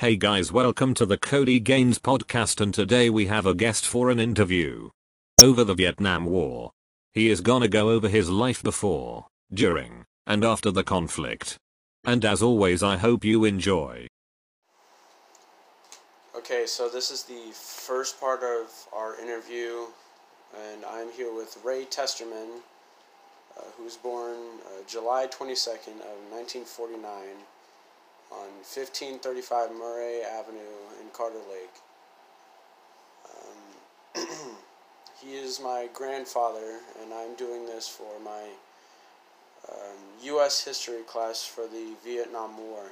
Hey guys, welcome to the Cody Gaines podcast, and today we have a guest for an interview over the Vietnam War. He is gonna go over his life before, during, and after the conflict. And as always, I hope you enjoy. Okay, so this is the first part of our interview, and I'm here with Ray Testerman, who was born July 22nd of 1949 on 1535 Murray Avenue in Carter Lake. He is my grandfather, and I'm doing this for my U.S. history class for the Vietnam War.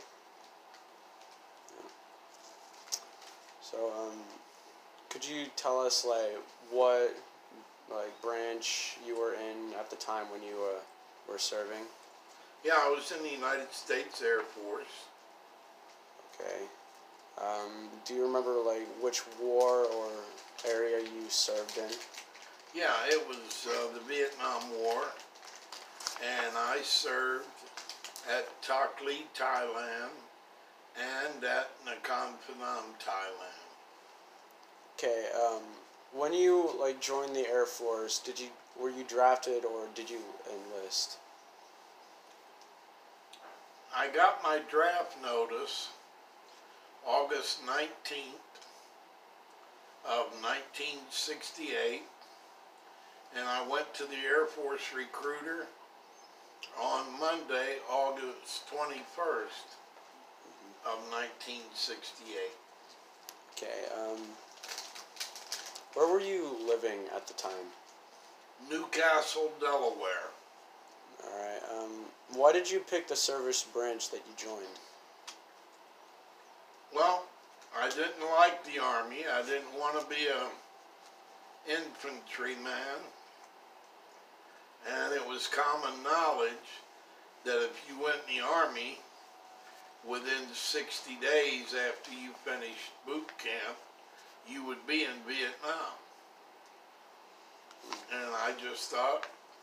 So, could you tell us, what, branch you were in at the time when you were serving? Yeah, I was in the United States Air Force. Okay. Do you remember, which war or area you served in? Yeah, it was the Vietnam War, and I served at Tak Ly, Thailand, and at Nakhon Phanom, Thailand. Okay, when you, joined the Air Force, were you drafted or did you enlist? I got my draft notice August 19th of 1968, and I went to the Air Force recruiter on Monday, August 21st of 1968. Okay, where were you living at the time? Newcastle, Delaware. Alright, why did you pick the service branch that you joined? Well, I didn't like the Army. I didn't want to be an infantryman. And it was common knowledge that if you went in the Army, within 60 days after you finished boot camp, you would be in Vietnam. And I just thought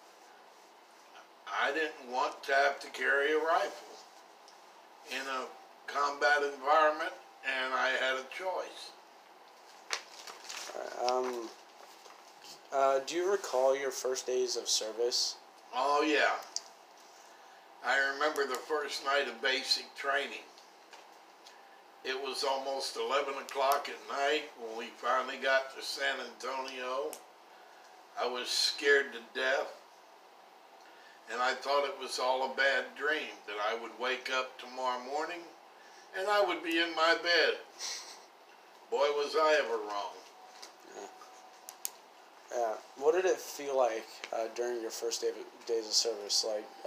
I didn't want to have to carry a rifle in a combat environment, and I had a choice. Do you recall your first days of service? Oh yeah. I remember the first night of basic training. It was almost 11 o'clock at night when we finally got to San Antonio. I was scared to death, and I thought it was all a bad dream, that I would wake up tomorrow morning and I would be in my bed. Boy, was I ever wrong. Yeah. What did it feel like during your first days of service?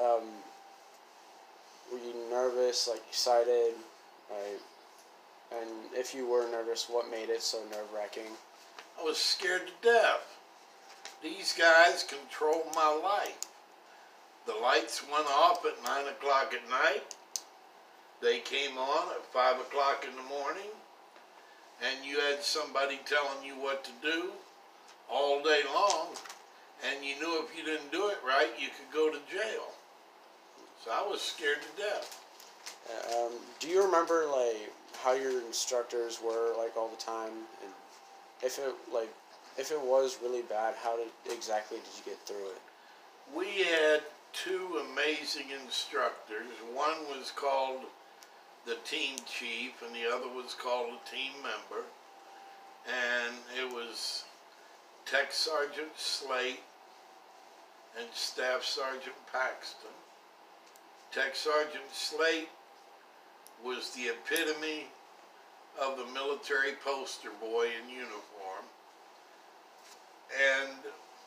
Were you nervous, excited? And if you were nervous, what made it so nerve-wracking? I was scared to death. These guys controlled my life. The lights went off at 9 o'clock at night. They came on at 5 o'clock in the morning. And you had somebody telling you what to do all day long. And you knew if you didn't do it right, you could go to jail. So I was scared to death. Do you remember, how your instructors were, all the time? And if it was really bad, exactly did you get through it? We had two amazing instructors. One was called the team chief, and the other was called a team member. And it was Tech Sergeant Slate and Staff Sergeant Paxton. Tech Sergeant Slate was the epitome of the military poster boy in uniform. And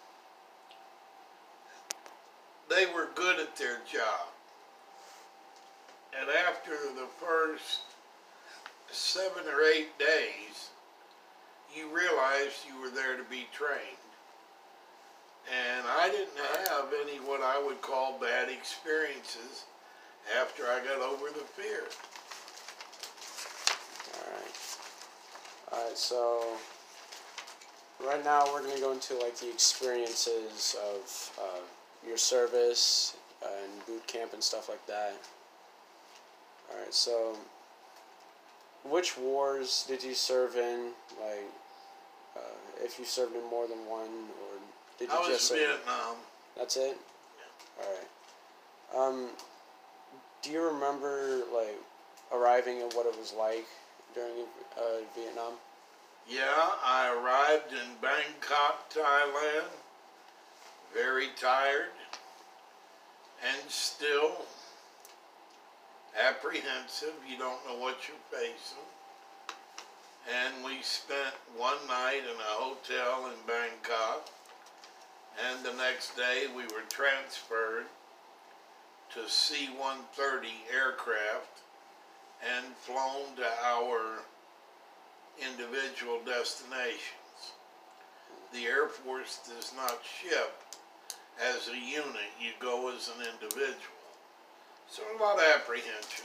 they were good at their job. And after the first 7 or 8 days, you realized you were there to be trained. And I didn't have any what I would call bad experiences after I got over the fear. Alright, so right now we're going to go into the experiences of your service and boot camp and stuff like that. Alright, so which wars did you serve in? Like, if you served in more than one, or did you I was just serve? Vietnam. That's it. Yeah. All right. Do you remember like arriving and what it was like during Vietnam? Yeah, I arrived in Bangkok, Thailand, very tired and still apprehensive. You don't know what you're facing. And we spent one night in a hotel in Bangkok, and the next day we were transferred to C-130 aircraft and flown to our individual destinations. The Air Force does not ship as a unit, you go as an individual. So a lot of apprehension.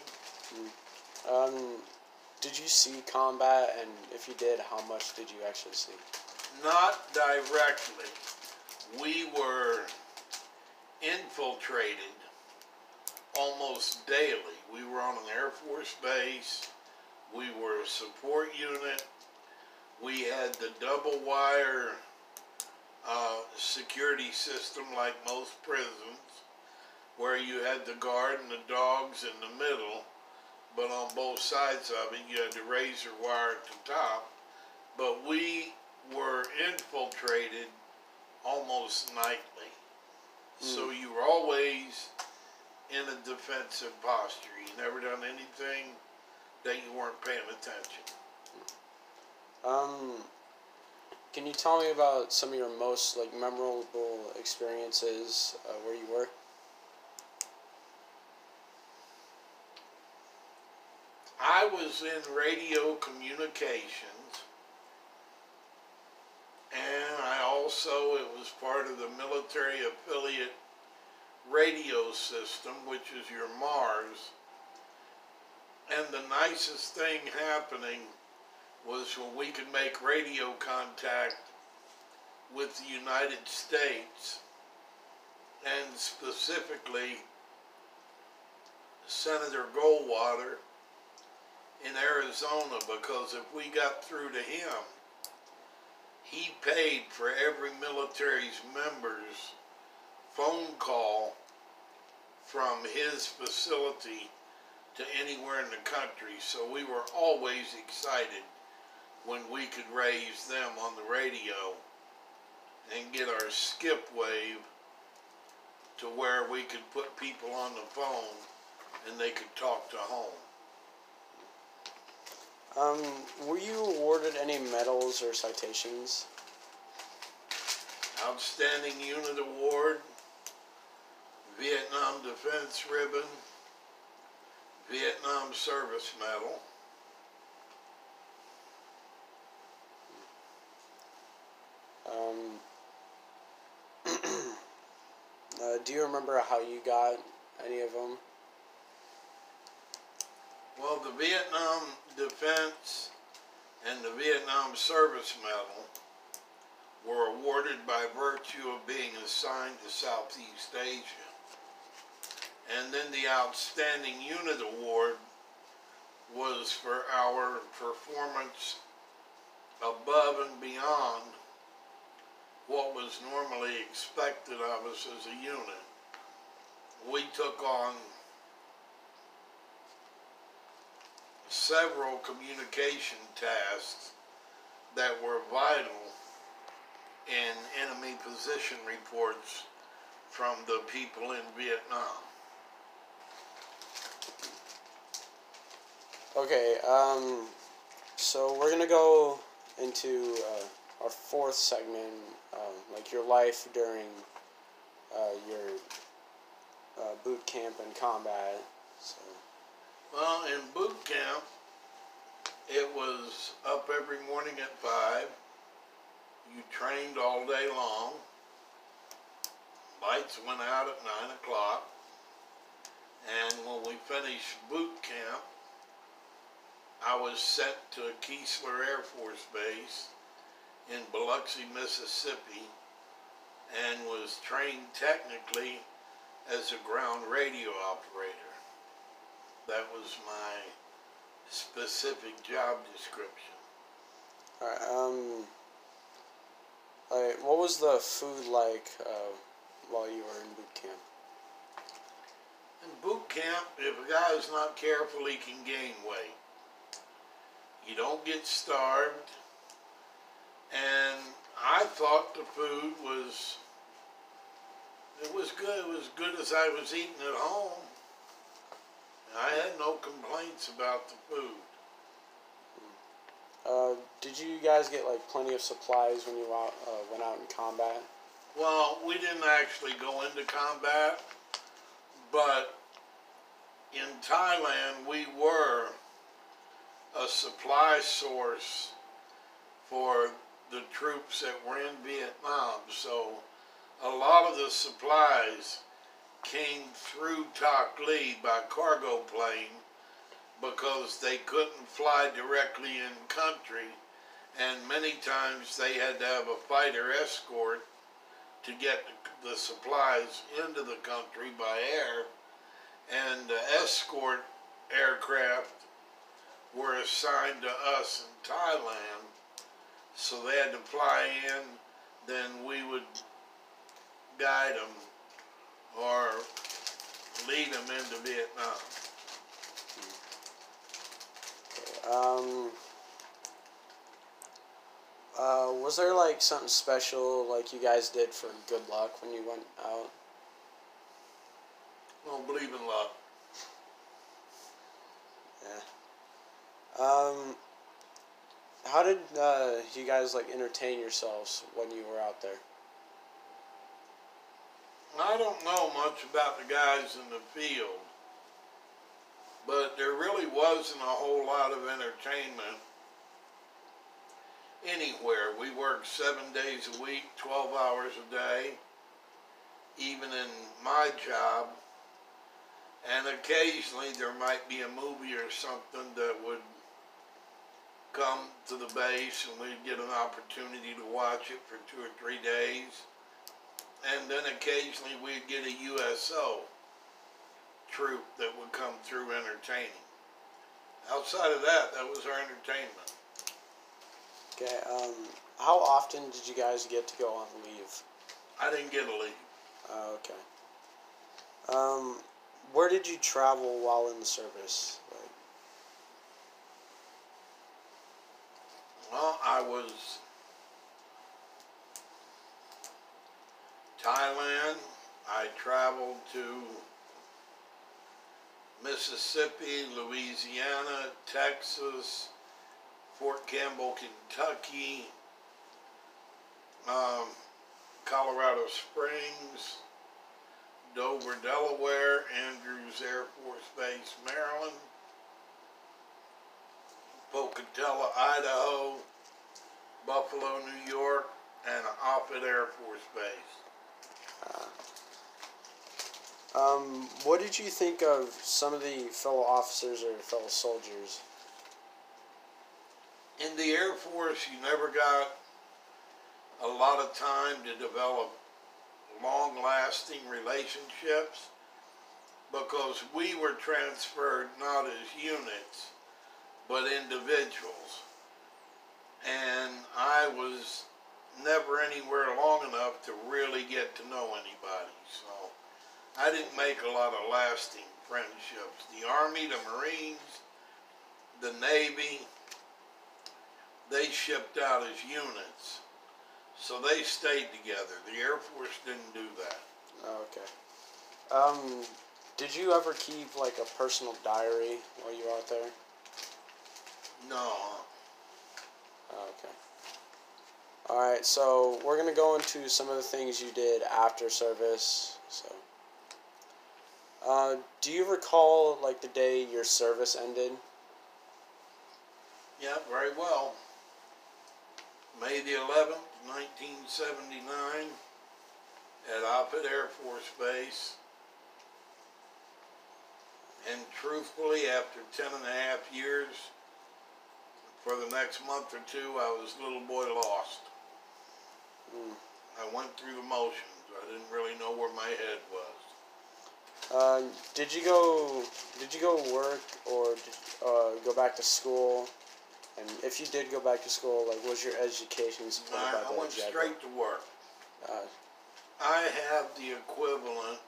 Did you see combat, and if you did, how much did you actually see? Not directly. We were infiltrated almost daily. We were on an Air Force base. We were a support unit. We had the double wire security system like most prisons, where you had the guard and the dogs in the middle, but on both sides of it you had the razor wire at the top. But we were infiltrated almost nightly. So you were always in a defensive posture. You never done anything that you weren't paying attention. Can you tell me about some of your most like memorable experiences where you were? I was in radio communications, and I also, it was part of the military affiliate radio system, which is your Mars. And the nicest thing happening was when we could make radio contact with the United States, and specifically Senator Goldwater in Arizona, because if we got through to him, he paid for every military's member's phone call from his facility to anywhere in the country. So we were always excited when we could raise them on the radio and get our skip wave to where we could put people on the phone and they could talk to home. Were you awarded any medals or citations? Outstanding Unit Award, Vietnam Defense Ribbon, Vietnam Service Medal. Do you remember how you got any of them? Well, the Vietnam Defense and the Vietnam Service Medal were awarded by virtue of being assigned to Southeast Asia. And then the Outstanding Unit Award was for our performance above and beyond what was normally expected of us as a unit. We took on several communication tasks that were vital in enemy position reports from the people in Vietnam. Okay, so we're gonna go into our fourth segment, like your life during your boot camp and combat. So. Well, in boot camp, it was up every morning at 5. You trained all day long. Lights went out at 9 o'clock. And when we finished boot camp, I was sent to Keesler Air Force Base in Biloxi, Mississippi, and was trained technically as a ground radio operator. That was my specific job description. Alright, what was the food like while you were in boot camp? In boot camp, if a guy is not careful, he can gain weight. You don't get starved, and I thought the food was good. It was good as I was eating at home. I had no complaints about the food. Did you guys get like plenty of supplies when you went out in combat? Well, we didn't actually go into combat, but in Thailand we were a supply source for the troops that were in Vietnam. So a lot of the supplies came through Tak Ly by cargo plane because they couldn't fly directly in country, and many times they had to have a fighter escort to get the supplies into the country by air, and the escort aircraft were assigned to us in Thailand, so they had to fly in, then we would guide them or lead them into Vietnam. Was there like something special like you guys did for good luck when you went out? Don't believe in luck. Yeah. How did you guys like entertain yourselves when you were out there? I don't know much about the guys in the field, but there really wasn't a whole lot of entertainment anywhere. We worked 7 days a week, 12 hours a day, even in my job, and occasionally there might be a movie or something that would come to the base and we'd get an opportunity to watch it for 2 or 3 days. And then occasionally we'd get a USO troop that would come through entertaining. Outside of that, that was our entertainment. Okay, how often did you guys get to go on leave? I didn't get a leave. Okay. Where did you travel while in the service? Like, Well, I was Thailand. I traveled to Mississippi, Louisiana, Texas, Fort Campbell, Kentucky, Colorado Springs, Dover, Delaware, Andrews Air Force Base, Maryland, Pocatello, Idaho, Buffalo, New York, and Offutt Air Force Base. what did you think of some of the fellow officers or fellow soldiers? In the Air Force, you never got a lot of time to develop long-lasting relationships because we were transferred not as units, but individuals. And I was never anywhere long enough to really get to know anybody. So I didn't make a lot of lasting friendships. The Army, the Marines, the Navy, they shipped out as units. So they stayed together. The Air Force didn't do that. Okay. Did you ever keep like a personal diary while you were out there? No. Okay. Alright, so we're going to go into some of the things you did after service. So, do you recall like the day your service ended? Yeah, very well. May the 11th, 1979, at Offutt Air Force Base. And truthfully, after 10 and a half years, for the next month or two, I was little boy lost. I went through the motions. I didn't really know where my head was. Did you go? Did you go work or go back to school? And if you did go back to school, like, was your education supported by I the went JED? straight to work. Uh, I have the equivalent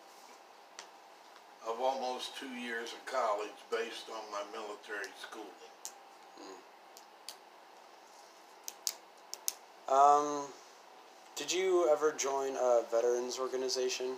of almost 2 years of college based on my military schooling. Did you ever join a veterans organization?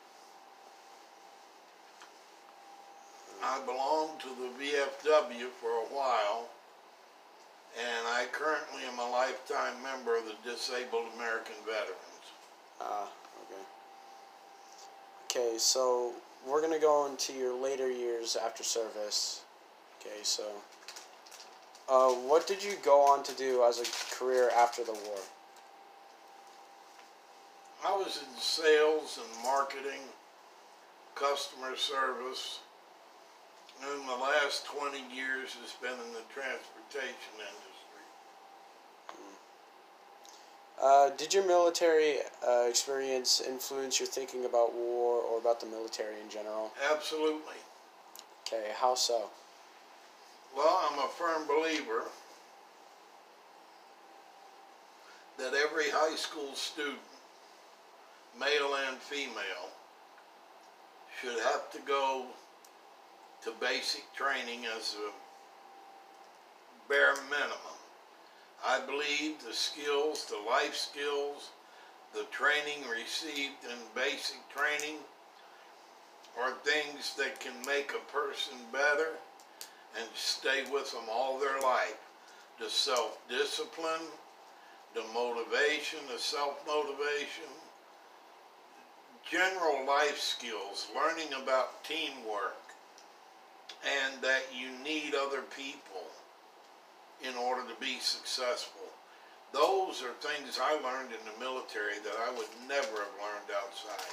I belonged to the VFW for a while, and I currently am a lifetime member of the Disabled American Veterans. Okay. Okay, so we're gonna go into your later years after service. Okay, so what did you go on to do as a career after the war? I was in sales and marketing, customer service, and in the last 20 years has been in the transportation industry. Did your military experience influence your thinking about war or about the military in general? Absolutely. Okay, how so? Well, I'm a firm believer that every high school student, male and female, should have to go to basic training as a bare minimum. I believe the skills, the life skills, the training received in basic training are things that can make a person better and stay with them all their life. The self-discipline, the motivation, the self-motivation, general life skills, learning about teamwork, and that you need other people in order to be successful. Those are things I learned in the military that I would never have learned outside.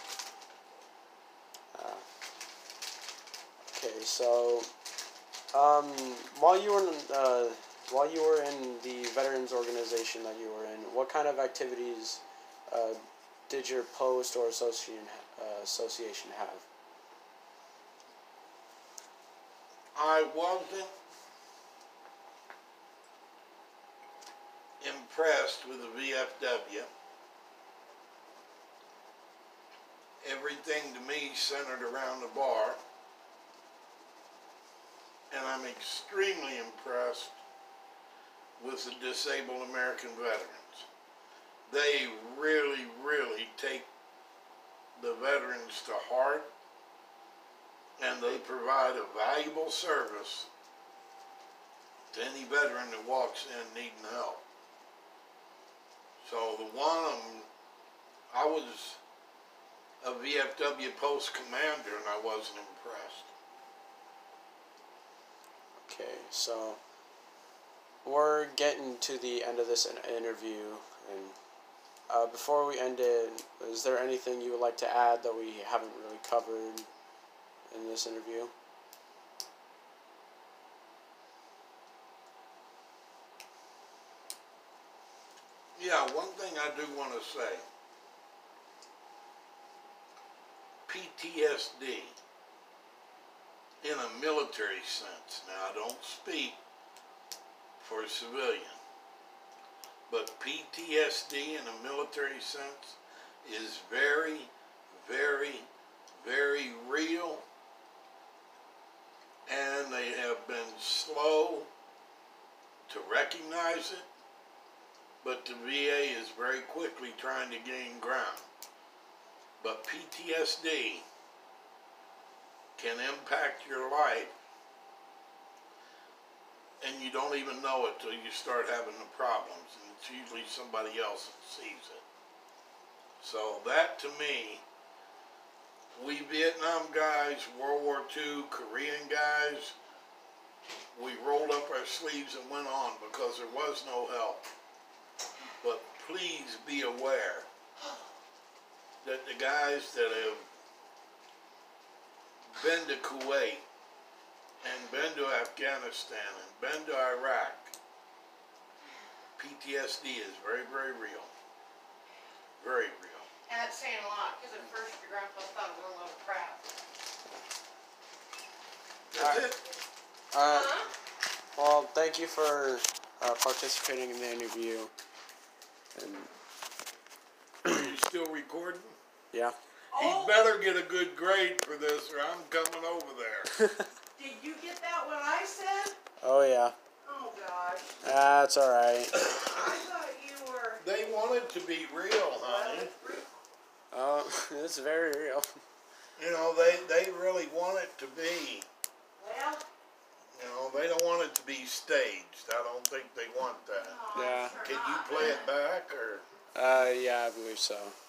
Okay, so while you were in the veterans organization that you were in, what kind of activities did your post or association have? I wasn't impressed with the VFW. Everything to me centered around the bar, and I'm extremely impressed with the Disabled American Veterans. They really, really take the veterans to heart, and they provide a valuable service to any veteran that walks in needing help. So the one, I was a VFW post commander and I wasn't impressed. Okay, so we're getting to the end of this interview, and before we end it, is there anything you would like to add that we haven't really covered in this interview? Yeah, one thing I do want to say, PTSD in a military sense, now I don't speak for a civilian, but PTSD in a military sense is very, very, very real, and they have been slow to recognize it, but the VA is very quickly trying to gain ground. But PTSD can impact your life, and you don't even know it till you start having the problems, and it's usually somebody else that sees it. So that, to me, we Vietnam guys, World War II, Korean guys, we rolled up our sleeves and went on because there was no help. But please be aware that the guys that have been to Kuwait and been to Afghanistan and been to Iraq, PTSD is very, very real. Very real. And that's saying a lot, because at first your grandpa thought it was a load of crap. That's it. Well, thank you for participating in the interview. And You still recording? yeah. He better get a good grade for this, or I'm coming over there. Did you get that what I said? Oh yeah. Oh gosh. That's all right. I thought you were. They want it to be real, honey. Oh, it's very real. You know, they really want it to be. Well. You know, they don't want it to be staged. I don't think they want that. No, Yeah. sure Can you not. play it back, or? Yeah, I believe so.